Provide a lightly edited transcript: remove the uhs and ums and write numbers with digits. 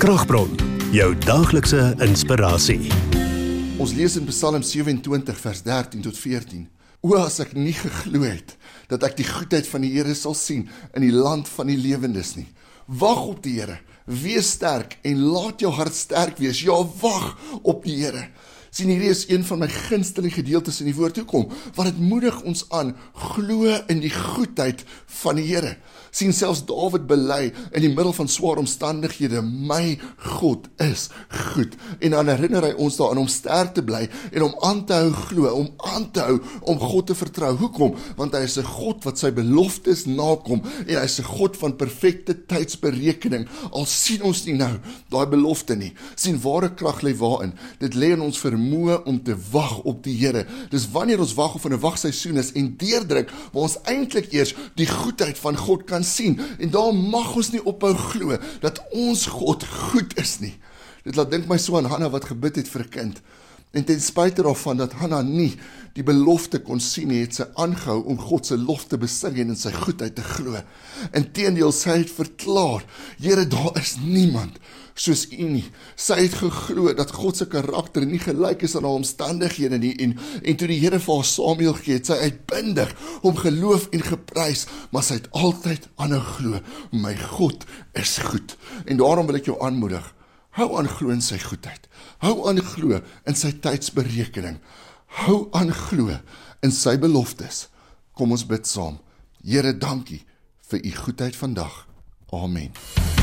Kragbron, jou daglikse inspirasie. Ons lees in Psalm 27 vers 13 tot 14. O, as ek nie geglo het, dat ek die goedheid van die Here sal sien in die land van die lewendes nie. Wag op die Here, wees sterk en laat jou hart sterk wees. Ja, wag op die Here. Sien, hierdie is een van my gunsteling gedeeltes in die woord. Hoekom? Want dit moedig ons aan, glo in die goedheid van die Here. Sien, selfs Dawid bely in die middel van swaar omstandighede, my God is goed. En dan herinner hy ons daaraan om sterk te bly en om aan te hou glo, om aan te hou om God te vertrou. Hoekom? Want hy is 'n God wat sy beloftes nakom en hy is 'n God van perfekte tydsberekening. Al sien ons nie nou daai belofte nie. Sien, ware krag lê waarin? Dit lê in ons vermoë om te wag op die Here. Dis wanneer ons wag of in 'n wagseisoen is en deurdruk, waar ons eintlik eers die goedheid van God kan sien. En daar mag ons nie ophou glo dat ons God goed is nie. Dit laat dink my so aan Hanna wat gebid het vir 'n kind. En ten spyte daarvan dat Hanna nie die belofte kon sien nie, het sy aangehou om God se lof te besing en in sy goedheid te glo. Inteendeel, sy het verklaar, Here, daar is niemand soos U nie. Sy het geglo dat God se karakter nie gelyk is aan haar omstandighede nie, en toe die Here vir haar Samuel gegee het, sy uitbundig hom geloof en geprys, maar sy het altyd aanhou glo, my God is goed. En daarom wil ek jou aanmoedig, hou aan glo in sy goedheid, hou aan glo in sy tydsberekening, hou aan glo in sy beloftes. Kom ons bid saam. Here, dankie vir U goedheid vandag. Amen.